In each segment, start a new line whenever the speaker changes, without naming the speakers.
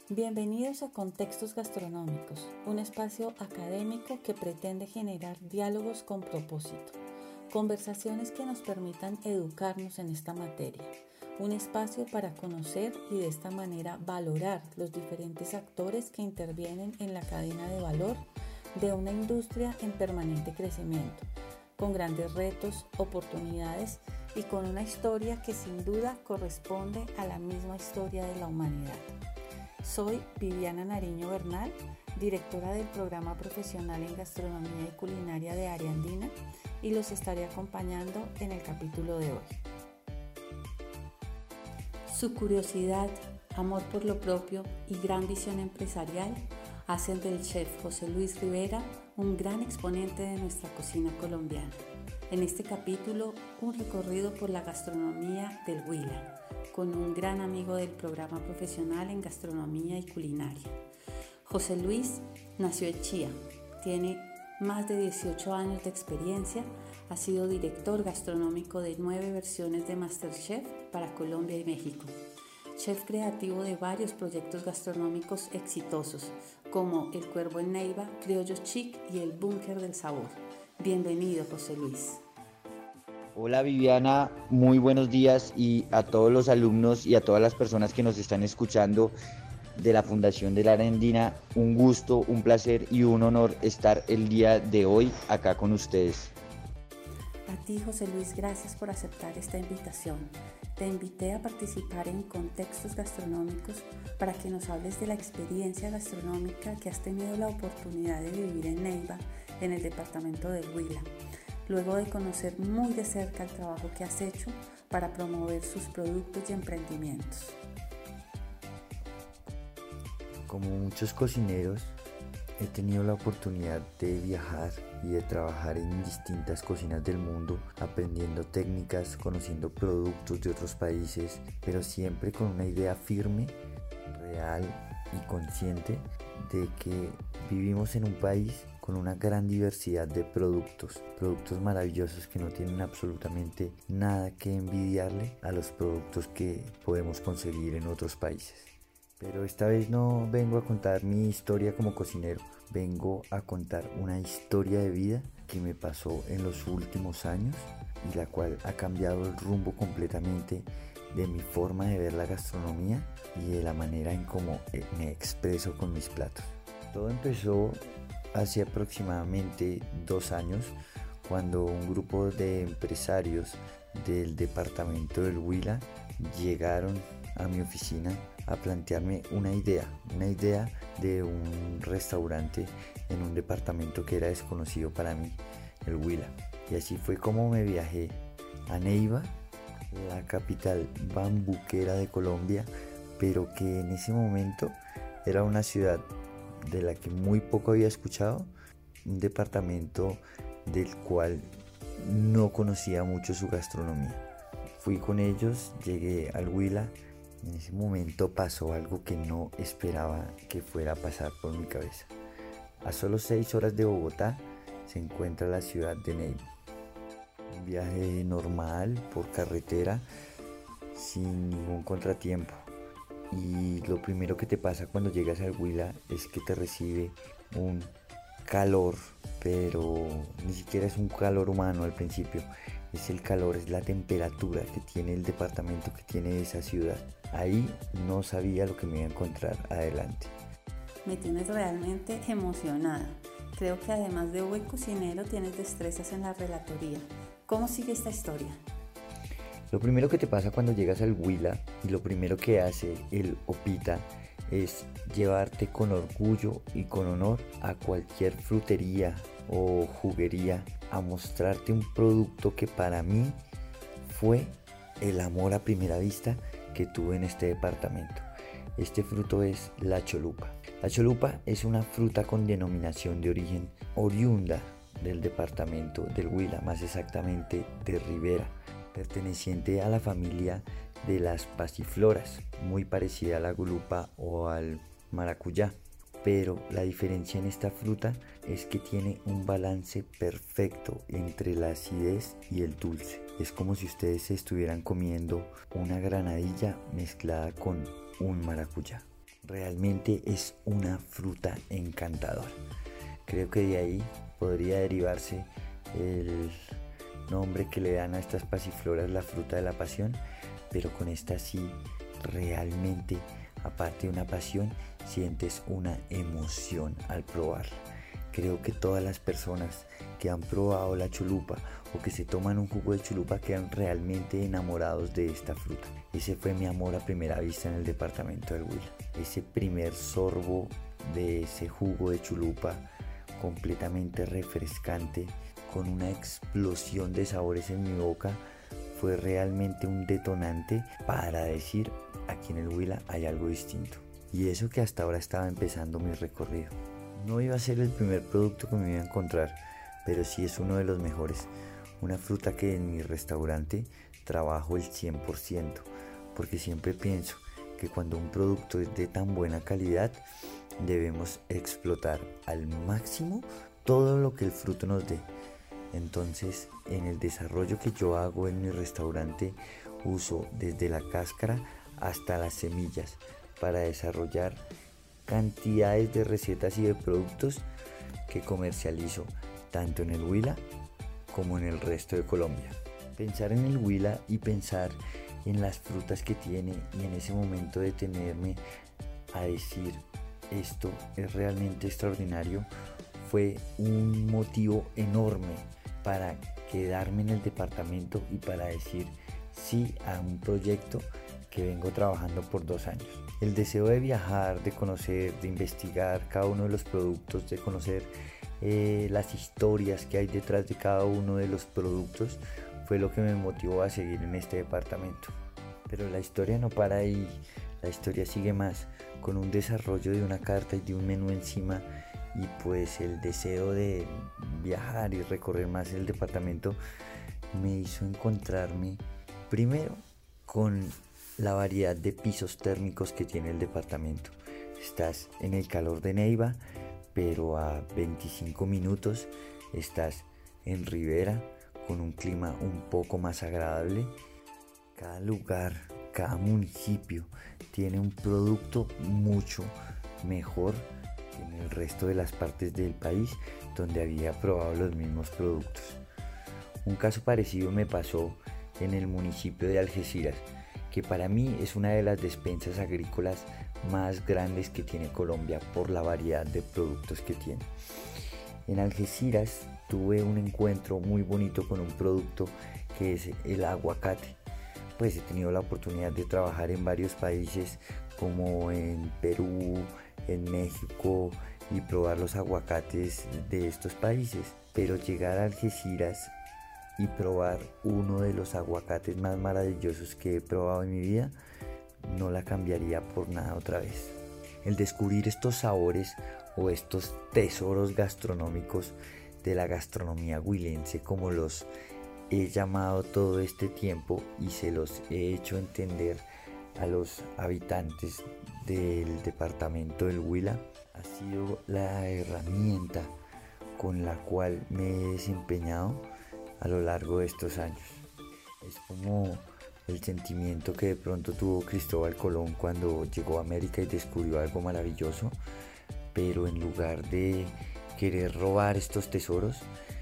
Bienvenidos a Contextos Gastronómicos, un espacio académico que pretende generar diálogos con propósito, conversaciones que nos permitan educarnos en esta materia, un espacio para conocer y de esta manera valorar los diferentes actores que intervienen en la cadena de valor de una industria en permanente crecimiento, con grandes retos, oportunidades y con una historia que sin duda corresponde a la misma historia de la humanidad. Soy Viviana Nariño Bernal, directora del programa profesional en gastronomía y culinaria de Área Andina, y los estaré acompañando en el capítulo de hoy. Su curiosidad, amor por lo propio y gran visión empresarial hacen del chef José Luis Rivera un gran exponente de nuestra cocina colombiana. En este capítulo, un recorrido por la gastronomía del Huila, con un gran amigo del programa profesional en gastronomía y culinaria. José Luis nació en Chía, tiene más de 18 años de experiencia, ha sido director gastronómico de 9 versiones de MasterChef para Colombia y México, chef creativo de varios proyectos gastronómicos exitosos, como El Cuervo en Neiva, Criollos Chic y El Búnker del Sabor. Bienvenido, José Luis.
Hola Viviana, muy buenos días y a todos los alumnos y a todas las personas que nos están escuchando de la Fundación de la Área Andina. Un gusto, un placer y un honor estar el día de hoy acá con ustedes.
A ti, José Luis, gracias por aceptar esta invitación. Te invité a participar en Contextos Gastronómicos para que nos hables de la experiencia gastronómica que has tenido la oportunidad de vivir en Neiva, en el departamento del Huila, luego de conocer muy de cerca el trabajo que has hecho para promover sus productos y emprendimientos.
Como muchos cocineros, he tenido la oportunidad de viajar y de trabajar en distintas cocinas del mundo, aprendiendo técnicas, conociendo productos de otros países, pero siempre con una idea firme, real y consciente de que vivimos en un país con una gran diversidad de productos maravillosos que no tienen absolutamente nada que envidiarle a los productos que podemos conseguir en otros países. Pero esta vez no vengo a contar mi historia como cocinero, vengo a contar una historia de vida que me pasó en los últimos años y la cual ha cambiado el rumbo completamente de mi forma de ver la gastronomía y de la manera en cómo me expreso con mis platos. Todo empezó hace aproximadamente 2 años cuando un grupo de empresarios del departamento del Huila llegaron a mi oficina a plantearme una idea de un restaurante en un departamento que era desconocido para mí, el Huila. Y así fue como me viajé a Neiva, la capital bambuquera de Colombia, pero que en ese momento era una ciudad de la que muy poco había escuchado, un departamento del cual no conocía mucho su gastronomía. Fui con ellos, llegué al Huila. En ese momento pasó algo que no esperaba que fuera a pasar por mi cabeza. A solo 6 horas de Bogotá se encuentra la ciudad de Neiva. Un viaje normal por carretera sin ningún contratiempo. Y lo primero que te pasa cuando llegas al Huila es que te recibe un calor, pero ni siquiera es un calor humano al principio. Es el calor, es la temperatura que tiene el departamento, que tiene esa ciudad. Ahí no sabía lo que me iba a encontrar adelante.
Me tienes realmente emocionada. Creo que además de buen cocinero tienes destrezas en la relatoría. ¿Cómo sigue esta historia?
Lo primero que te pasa cuando llegas al Huila y lo primero que hace el Opita es llevarte con orgullo y con honor a cualquier frutería o juguería a mostrarte un producto que para mí fue el amor a primera vista que tuve en este departamento. Este fruto es la cholupa. La cholupa es una fruta con denominación de origen oriunda del departamento del Huila, más exactamente de Rivera, perteneciente a la familia de las pasifloras, muy parecida a la gulupa o al maracuyá. Pero la diferencia en esta fruta es que tiene un balance perfecto entre la acidez y el dulce. Es como si ustedes se estuvieran comiendo una granadilla mezclada con un maracuyá. Realmente es una fruta encantadora. Creo que de ahí podría derivarse el nombre que le dan a estas pasifloras, la fruta de la pasión, pero con esta sí, realmente, aparte de una pasión, sientes una emoción al probarla. Creo que todas las personas que han probado la chulupa o que se toman un jugo de chulupa quedan realmente enamorados de esta fruta. Ese fue mi amor a primera vista en el departamento del Huila. Ese primer sorbo de ese jugo de chulupa completamente refrescante, con una explosión de sabores en mi boca, fue realmente un detonante para decir: aquí en el Huila hay algo distinto. Y eso que hasta ahora estaba empezando mi recorrido. No iba a ser el primer producto que me iba a encontrar, pero sí es uno de los mejores. Una fruta que en mi restaurante trabajo el 100%, porque siempre pienso que cuando un producto es de tan buena calidad, debemos explotar al máximo todo lo que el fruto nos dé. Entonces, en el desarrollo que yo hago en mi restaurante, uso desde la cáscara hasta las semillas para desarrollar cantidades de recetas y de productos que comercializo tanto en el Huila como en el resto de Colombia. Pensar en el Huila y pensar en las frutas que tiene, y en ese momento detenerme a decir: esto es realmente extraordinario, fue un motivo enorme para quedarme en el departamento y para decir sí a un proyecto que vengo trabajando por 2 años. El deseo de viajar, de conocer, de investigar cada uno de los productos, de conocer las historias que hay detrás de cada uno de los productos, fue lo que me motivó a seguir en este departamento. Pero la historia no para ahí, la historia sigue más, con un desarrollo de una carta y de un menú encima, y pues el deseo de viajar y recorrer más el departamento me hizo encontrarme primero con la variedad de pisos térmicos que tiene el departamento. Estás en el calor de Neiva, pero a 25 minutos estás en Rivera, con un clima un poco más agradable. Cada lugar, cada municipio tiene un producto mucho mejor que en el resto de las partes del país donde había probado los mismos productos. Un caso parecido me pasó en el municipio de Algeciras, que para mí es una de las despensas agrícolas más grandes que tiene Colombia por la variedad de productos que tiene. En Algeciras tuve un encuentro muy bonito con un producto que es el aguacate. Pues he tenido la oportunidad de trabajar en varios países como en Perú, en México, y probar los aguacates de estos países, pero llegar a Algeciras y probar uno de los aguacates más maravillosos que he probado en mi vida, no la cambiaría por nada otra vez. El descubrir estos sabores o estos tesoros gastronómicos de la gastronomía huilense, como los he llamado todo este tiempo y se los he hecho entender a los habitantes del departamento del Huila, ha sido la herramienta con la cual me he desempeñado a lo largo de estos años. Es como el sentimiento que de pronto tuvo Cristóbal Colón cuando llegó a América y descubrió algo maravilloso, pero en lugar de querer robar estos tesoros,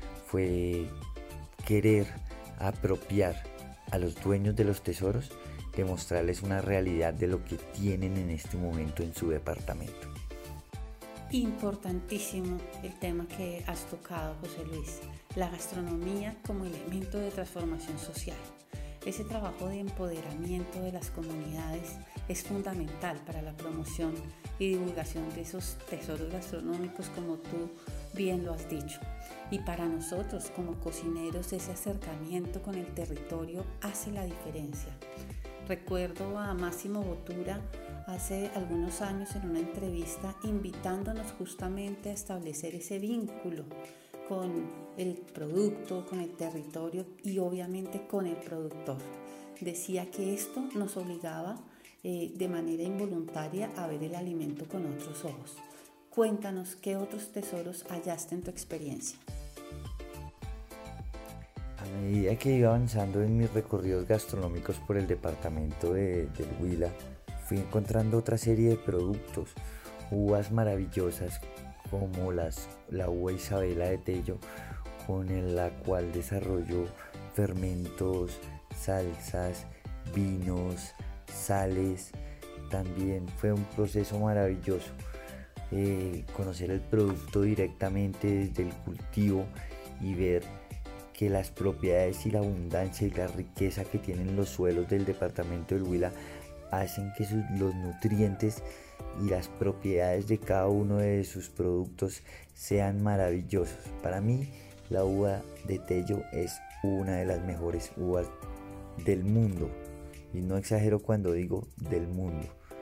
fue querer apropiar a los dueños de los tesoros, demostrarles una realidad de lo que tienen en este momento en su departamento.
Importantísimo el tema que has tocado, José Luis, la gastronomía como elemento de transformación social. Ese trabajo de empoderamiento de las comunidades es fundamental para la promoción y divulgación de esos tesoros gastronómicos, como tú bien lo has dicho. Y para nosotros como cocineros, ese acercamiento con el territorio hace la diferencia. Recuerdo a Máximo Bottura hace algunos años en una entrevista invitándonos justamente a establecer ese vínculo con el producto, con el territorio y obviamente con el productor. Decía que esto nos obligaba de manera involuntaria a ver el alimento con otros ojos. Cuéntanos qué otros tesoros hallaste en tu experiencia.
A medida que iba avanzando en mis recorridos gastronómicos por el departamento del Huila, fui encontrando otra serie de productos, uvas maravillosas como la uva Isabela de Tello, con la cual desarrolló fermentos, salsas, vinos, sales. También fue un proceso maravilloso conocer el producto directamente desde el cultivo y ver que las propiedades y la abundancia y la riqueza que tienen los suelos del departamento del Huila hacen que los nutrientes y las propiedades de cada uno de sus productos sean maravillosos. Para mí, la uva de Tello es una de las mejores uvas del mundo, y no exagero cuando digo del mundo.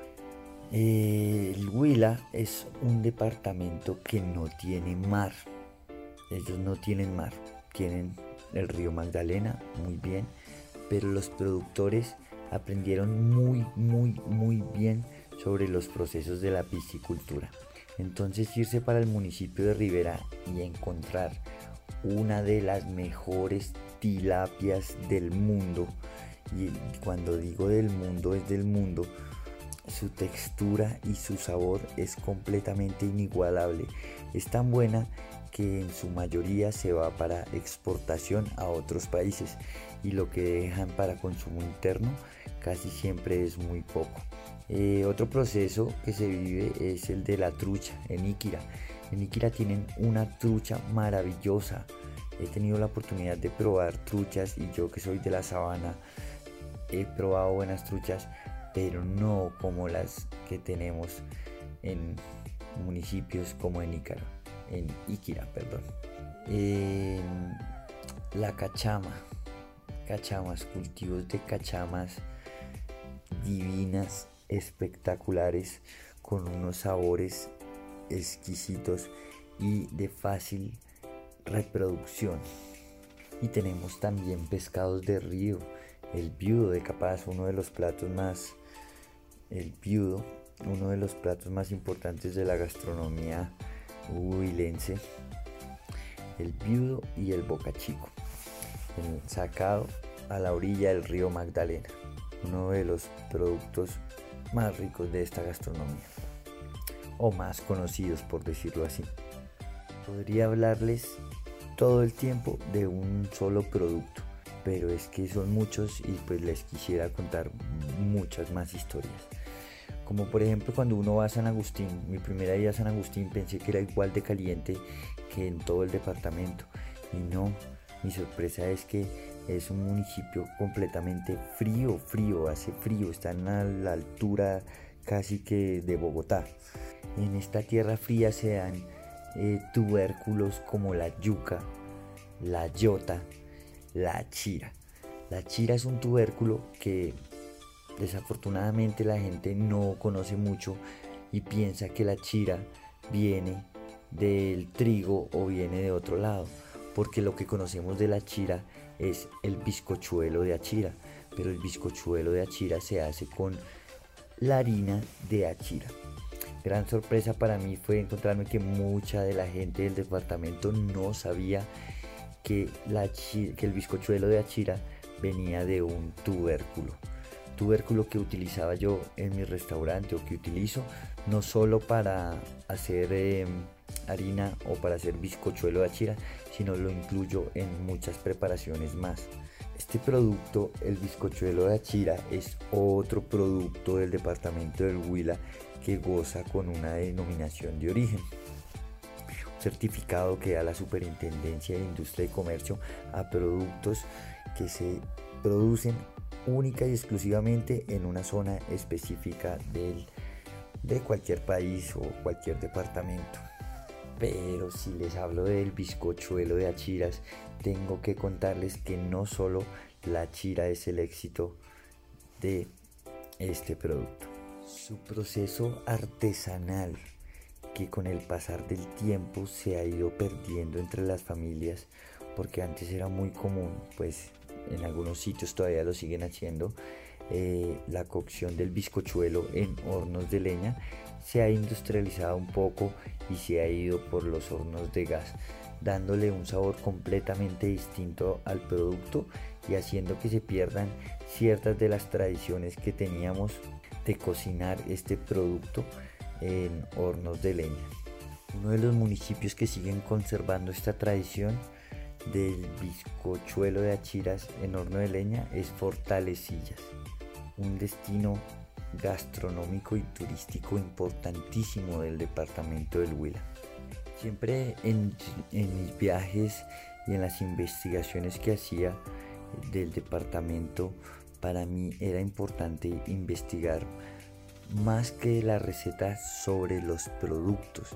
El Huila es un departamento que no tiene mar. Ellos no tienen mar, tienen el río Magdalena, muy bien, pero los productores aprendieron muy bien sobre los procesos de la piscicultura. Entonces, irse para el municipio de Rivera y encontrar una de las mejores tilapias del mundo, y cuando digo del mundo es del mundo, su textura y su sabor es completamente inigualable. Es tan buena que en su mayoría se va para exportación a otros países, y lo que dejan para consumo interno casi siempre es muy poco. Otro proceso que se vive es el de la trucha en Iquira. En Iquira tienen una trucha maravillosa. He tenido la oportunidad de probar truchas, y yo que soy de la sabana he probado buenas truchas, pero no como las que tenemos en municipios como en Iquira. La cachamas, cultivos de cachamas divinas, espectaculares, con unos sabores exquisitos y de fácil reproducción. Y tenemos también pescados de río, el viudo de Capaz, uno de los platos más importantes de la gastronomía huilense, el viudo y el bocachico, sacado a la orilla del río Magdalena, uno de los productos más ricos de esta gastronomía, o más conocidos, por decirlo así. Podría hablarles todo el tiempo de un solo producto, pero es que son muchos y pues les quisiera contar muchas más historias. Como por ejemplo cuando uno va a San Agustín. Mi primera ida a San Agustín pensé que era igual de caliente que en todo el departamento, y no, mi sorpresa es que es un municipio completamente frío, hace frío, están a la altura casi que de Bogotá. En esta tierra fría se dan tubérculos como la yuca, la yota, la chira. La chira es un tubérculo que desafortunadamente la gente no conoce mucho y piensa que la chira viene del trigo o viene de otro lado, porque lo que conocemos de la chira es el bizcochuelo de achira, pero el bizcochuelo de achira se hace con la harina de achira. Gran sorpresa para mí fue encontrarme que mucha de la gente del departamento no sabía que el bizcochuelo de achira venía de un tubérculo que utilizaba yo en mi restaurante, o que utilizo no solo para hacer harina o para hacer bizcochuelo de achira, sino lo incluyo en muchas preparaciones más. Este producto, el bizcochuelo de achira, es otro producto del departamento del Huila que goza con una denominación de origen, un certificado que da la Superintendencia de Industria y Comercio a productos que se producen única y exclusivamente en una zona específica de cualquier país o cualquier departamento. Pero si les hablo del bizcochuelo de achiras, tengo que contarles que no solo la achira es el éxito de este producto. Su proceso artesanal, que con el pasar del tiempo se ha ido perdiendo entre las familias, porque antes era muy común, pues en algunos sitios todavía lo siguen haciendo, la cocción del bizcochuelo en hornos de leña, se ha industrializado un poco y se ha ido por los hornos de gas, dándole un sabor completamente distinto al producto y haciendo que se pierdan ciertas de las tradiciones que teníamos de cocinar este producto en hornos de leña. Uno de los municipios que siguen conservando esta tradición del bizcochuelo de achiras en horno de leña es Fortalecillas, un destino gastronómico y turístico importantísimo del departamento del Huila. Siempre en mis viajes y en las investigaciones que hacía del departamento, para mí era importante investigar más que la receta sobre los productos,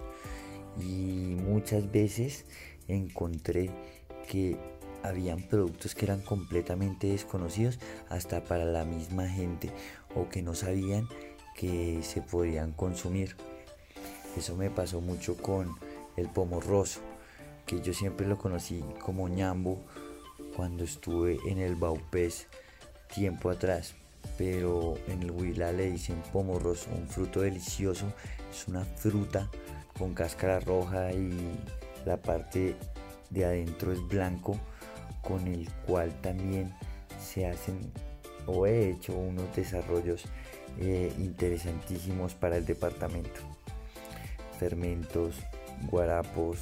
y muchas veces encontré que habían productos que eran completamente desconocidos hasta para la misma gente, o que no sabían que se podían consumir. Eso me pasó mucho con el pomorroso, que yo siempre lo conocí como ñambo cuando estuve en el Baupés tiempo atrás, pero en el Huila le dicen pomorroso, un fruto delicioso. Es una fruta con cáscara roja y la parte de adentro es blanco, con el cual también se hacen o he hecho unos desarrollos interesantísimos para el departamento. Fermentos, guarapos,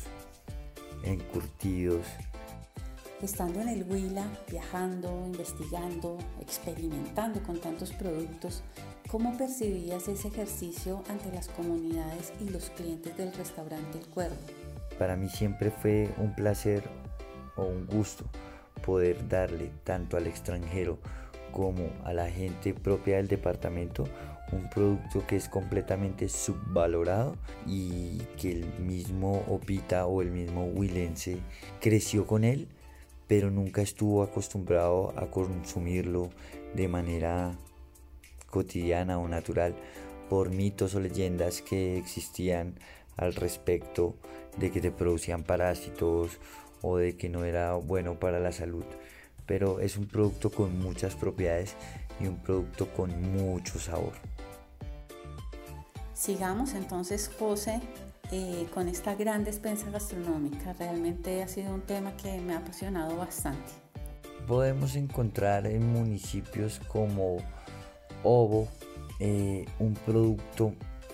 encurtidos.
Estando en el Huila, viajando, investigando, experimentando con tantos productos, ¿cómo percibías ese ejercicio ante las comunidades y los clientes del restaurante El Cuervo?
Para mí siempre fue un placer o un gusto poder darle tanto al extranjero como a la gente propia del departamento un producto que es completamente subvalorado y que el mismo Opita o el mismo huilense creció con él, pero nunca estuvo acostumbrado a consumirlo de manera cotidiana o natural, por mitos o leyendas que existían al respecto de que te producían parásitos o de que no era bueno para la salud. Pero es un producto con muchas propiedades y un producto con mucho sabor.
Sigamos entonces, José, con esta gran despensa gastronómica. Realmente ha sido un tema que me ha apasionado bastante.
Podemos encontrar en municipios como Obo un producto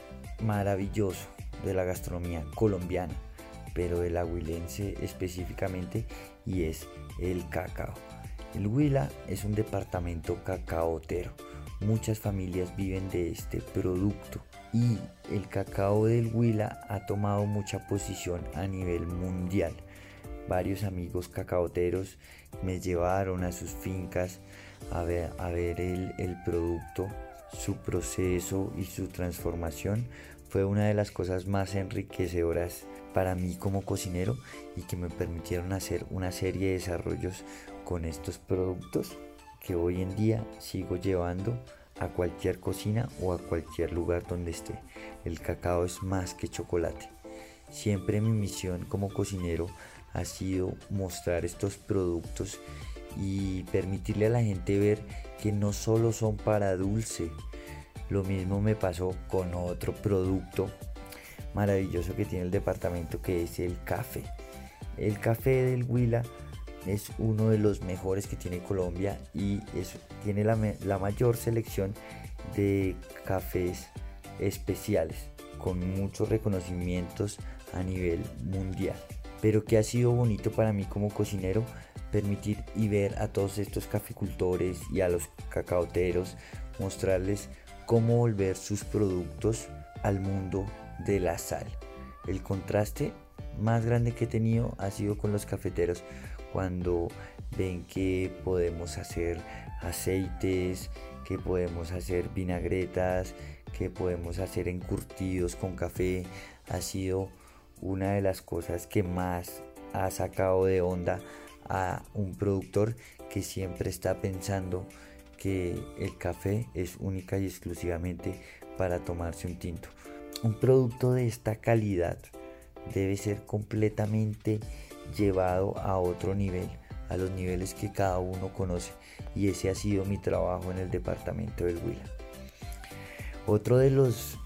maravilloso de la gastronomía colombiana, pero de la huilense específicamente, y es el cacao. El Huila es un departamento cacaotero. Muchas familias viven de este producto y el cacao del Huila ha tomado mucha posición a nivel mundial. Varios amigos cacaoteros me llevaron a sus fincas a ver el producto. Su proceso y su transformación fue una de las cosas más enriquecedoras para mí como cocinero, y que me permitieron hacer una serie de desarrollos con estos productos que hoy en día sigo llevando a cualquier cocina o a cualquier lugar donde esté. El cacao es más que chocolate. Siempre mi misión como cocinero ha sido mostrar estos productos y permitirle a la gente ver que no solo son para dulce. Lo mismo me pasó con otro producto maravilloso que tiene el departamento, que es el café. El café del Huila es uno de los mejores que tiene Colombia y tiene la mayor selección de cafés especiales con muchos reconocimientos a nivel mundial. Pero que ha sido bonito para mí como cocinero permitir y ver a todos estos caficultores y a los cacaoteros, mostrarles cómo volver sus productos al mundo de la sal. El contraste más grande que he tenido ha sido con los cafeteros, cuando ven que podemos hacer aceites, que podemos hacer vinagretas, que podemos hacer encurtidos con café. Ha sido una de las cosas que más ha sacado de onda a un productor que siempre está pensando que el café es única y exclusivamente para tomarse un tinto. Un producto de esta calidad debe ser completamente llevado a otro nivel, a los niveles que cada uno conoce, y ese ha sido mi trabajo en el departamento del Huila. Otro de los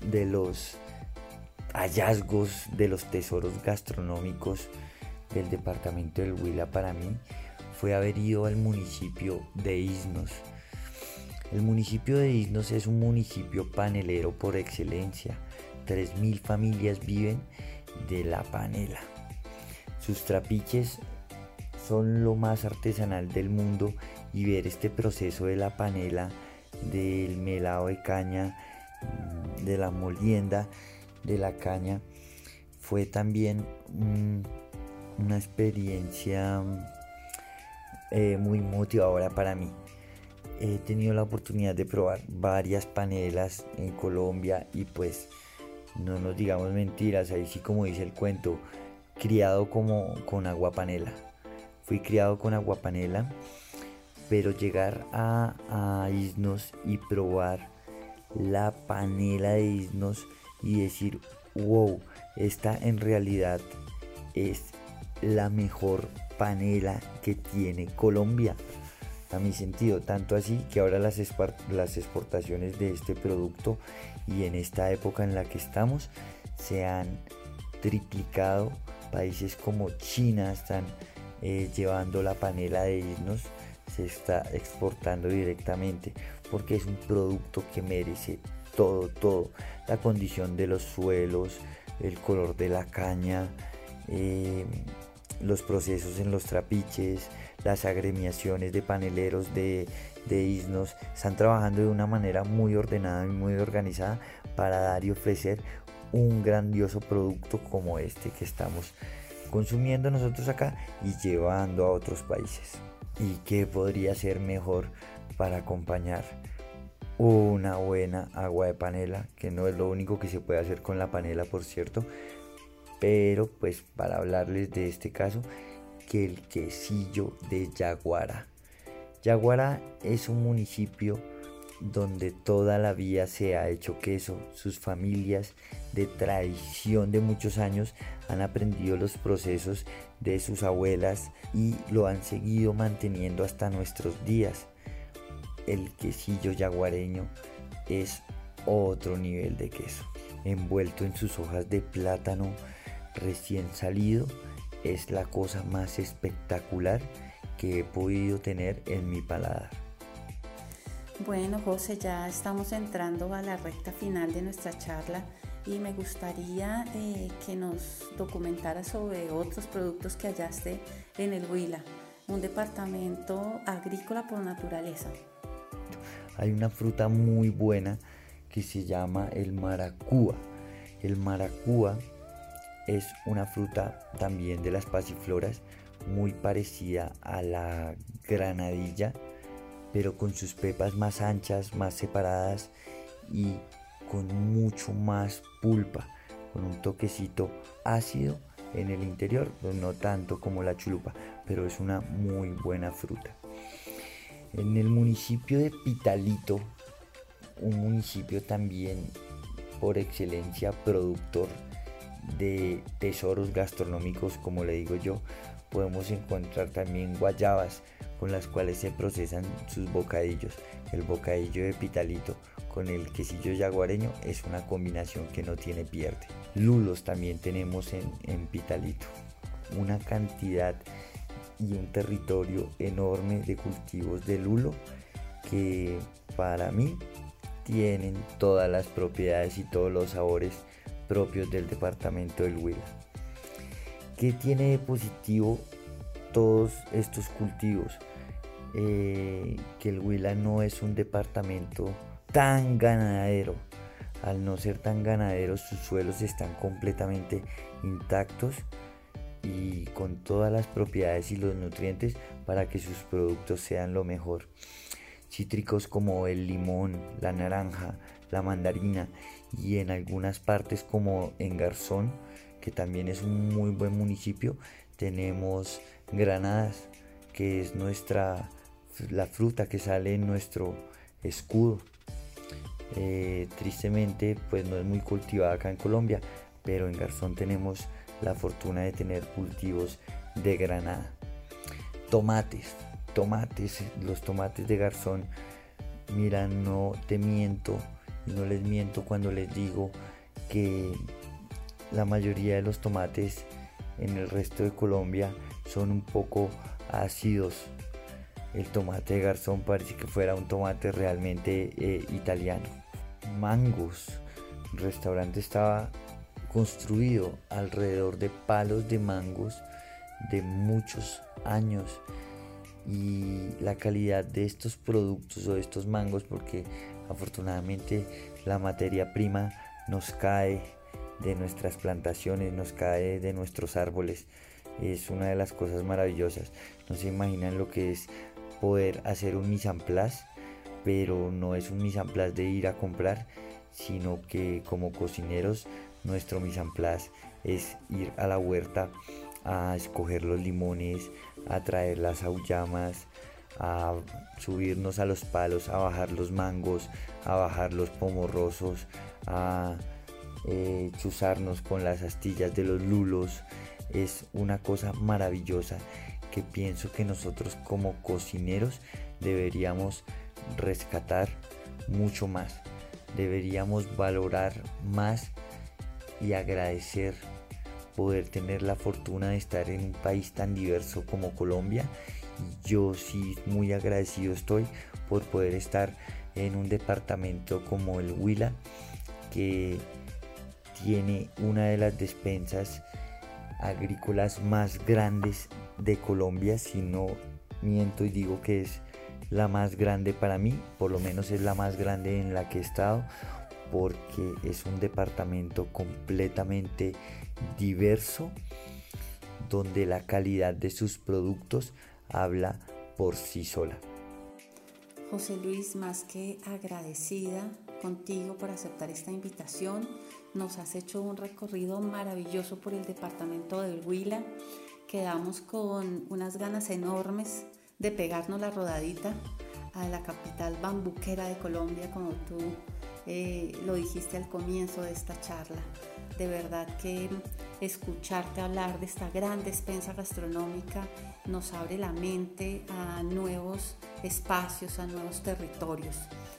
hallazgos, de los tesoros gastronómicos del departamento del Huila para mí, fue haber ido al municipio de Iznos. El municipio de Iznos es un municipio panelero por excelencia. 3.000 familias viven de la panela. Sus trapiches son lo más artesanal del mundo y ver este proceso de la panela, del melado de caña, de la molienda de la caña, fue también una experiencia muy motivadora para mí. He tenido la oportunidad de probar varias panelas en Colombia y pues no nos digamos mentiras, ahí sí, como dice el cuento, criado como con agua panela. Fui criado con agua panela, pero llegar a Iznos y probar la panela de Iznos y decir, wow, esta en realidad es la mejor panela que tiene Colombia, a mi sentido, tanto así que ahora las exportaciones de este producto y en esta época en la que estamos se han triplicado. Países como China están llevando la panela de Iznos, se está exportando directamente porque es un producto que merece todo, la condición de los suelos, el color de la caña, los procesos en los trapiches, las agremiaciones de paneleros de Iznos están trabajando de una manera muy ordenada y muy organizada para dar y ofrecer un grandioso producto como este que estamos consumiendo nosotros acá y llevando a otros países. ¿Y qué podría ser mejor para acompañar una buena agua de panela? Que no es lo único que se puede hacer con la panela, por cierto, pero pues para hablarles de este caso, que el quesillo de Yaguara. Yaguara es un municipio donde toda la vida se ha hecho queso. Sus familias de tradición de muchos años han aprendido los procesos de sus abuelas y lo han seguido manteniendo hasta nuestros días. El quesillo yaguareño es otro nivel de queso, envuelto en sus hojas de plátano recién salido. Es la cosa más espectacular que he podido tener en mi paladar.
Bueno, José, ya estamos entrando a la recta final de nuestra charla y me gustaría que nos documentaras sobre otros productos que hallaste en el Huila, un departamento agrícola por naturaleza.
Hay una fruta muy buena que se llama el maracúa. El maracúa es una fruta también de las pasifloras, muy parecida a la granadilla, pero con sus pepas más anchas, más separadas y con mucho más pulpa, con un toquecito ácido en el interior, no tanto como la chulupa, pero es una muy buena fruta. En el municipio de Pitalito, un municipio también por excelencia productor de tesoros gastronómicos, como le digo yo, podemos encontrar también guayabas con las cuales se procesan sus bocadillos. El bocadillo de Pitalito con el quesillo yaguareño es una combinación que no tiene pierde. Lulos también tenemos en Pitalito, una cantidad y un territorio enorme de cultivos de lulo que para mí tienen todas las propiedades y todos los sabores propios del departamento del Huila. ¿Qué tiene de positivo todos estos cultivos? Que el Huila no es un departamento tan ganadero. Al no ser tan ganaderos, sus suelos están completamente intactos y con todas las propiedades y los nutrientes para que sus productos sean lo mejor. Cítricos como el limón, la naranja, la mandarina y en algunas partes como en Garzón, que también es un muy buen municipio, tenemos granadas, que es la fruta que sale en nuestro escudo. Tristemente pues no es muy cultivada acá en Colombia, pero en Garzón tenemos la fortuna de tener cultivos de granada. Tomates, los tomates de Garzón, mira, no te miento y no les miento cuando les digo que la mayoría de los tomates en el resto de Colombia son un poco ácidos, El tomate de garzón parece que fuera un tomate realmente italiano. Mangos. El restaurante estaba construido alrededor de palos de mangos de muchos años, y la calidad de estos productos o de estos mangos, porque afortunadamente la materia prima nos cae de nuestras plantaciones, nos cae de nuestros árboles, es una de las cosas maravillosas. No se imaginan lo que es poder hacer un mise en place, pero no es un mise en place de ir a comprar, sino que como cocineros nuestro mise en place es ir a la huerta a escoger los limones, a traer las auyamas, a subirnos a los palos, a bajar los mangos, a bajar los pomorrosos, a chuzarnos con las astillas de los lulos. Es una cosa maravillosa que pienso que nosotros como cocineros deberíamos rescatar mucho más, deberíamos valorar más y agradecer poder tener la fortuna de estar en un país tan diverso como Colombia. Yo sí muy agradecido estoy por poder estar en un departamento como el Huila, que tiene una de las despensas agrícolas más grandes de Colombia, si no miento y digo que es la más grande para mí, por lo menos es la más grande en la que he estado, porque es un departamento completamente diverso, donde la calidad de sus productos habla por sí sola.
José Luis, más que agradecida contigo por aceptar esta invitación. Nos has hecho un recorrido maravilloso por el departamento del Huila. Quedamos con unas ganas enormes de pegarnos la rodadita a la capital bambuquera de Colombia, como tú lo dijiste al comienzo de esta charla. De verdad que escucharte hablar de esta gran despensa gastronómica nos abre la mente a nuevos espacios, a nuevos territorios.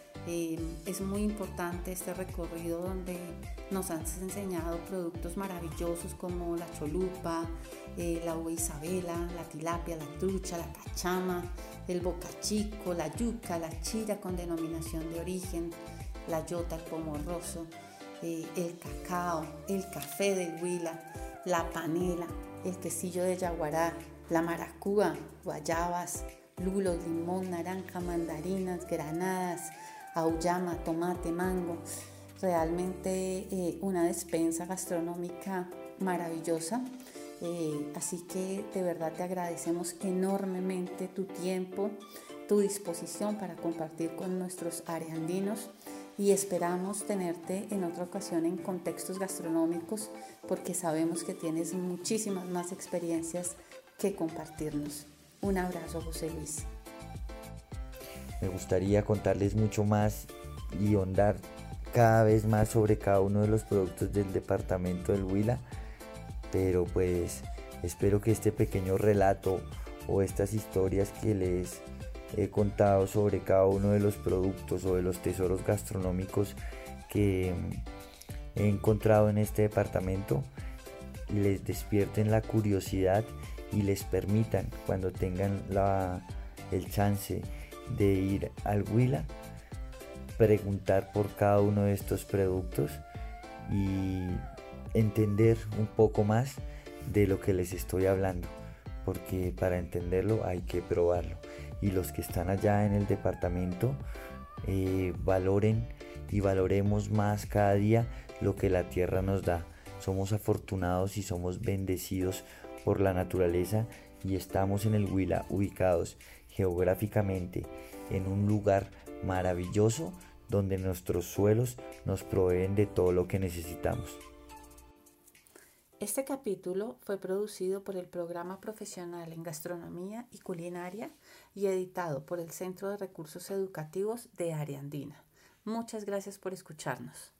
Es muy importante este recorrido donde nos han enseñado productos maravillosos como la cholupa, la uva Isabela, la tilapia, la trucha, la cachama, el bocachico, la yuca, la chira con denominación de origen, la yota, el pomorroso, el cacao, el café del Huila, la panela, el quesillo de yaguará, la maracúa, guayabas, lulos, limón, naranja, mandarinas, granadas, auyama, tomate, mango. Realmente una despensa gastronómica maravillosa. Así que de verdad te agradecemos enormemente tu tiempo, tu disposición para compartir con nuestros areandinos, y esperamos tenerte en otra ocasión en contextos gastronómicos, porque sabemos que tienes muchísimas más experiencias que compartirnos. Un abrazo, José Luis.
Me gustaría contarles mucho más y ahondar cada vez más sobre cada uno de los productos del departamento del Huila, pero pues espero que este pequeño relato o estas historias que les he contado sobre cada uno de los productos o de los tesoros gastronómicos que he encontrado en este departamento les despierten la curiosidad y les permitan, cuando tengan el chance de ir al Huila, preguntar por cada uno de estos productos y entender un poco más de lo que les estoy hablando, porque para entenderlo hay que probarlo. Y los que están allá en el departamento, valoren y valoremos más cada día lo que la tierra nos da. Somos afortunados y somos bendecidos por la naturaleza, y estamos en el Huila ubicados geográficamente en un lugar maravilloso donde nuestros suelos nos proveen de todo lo que necesitamos.
Este capítulo fue producido por el Programa Profesional en Gastronomía y Culinaria y editado por el Centro de Recursos Educativos de Área Andina. Muchas gracias por escucharnos.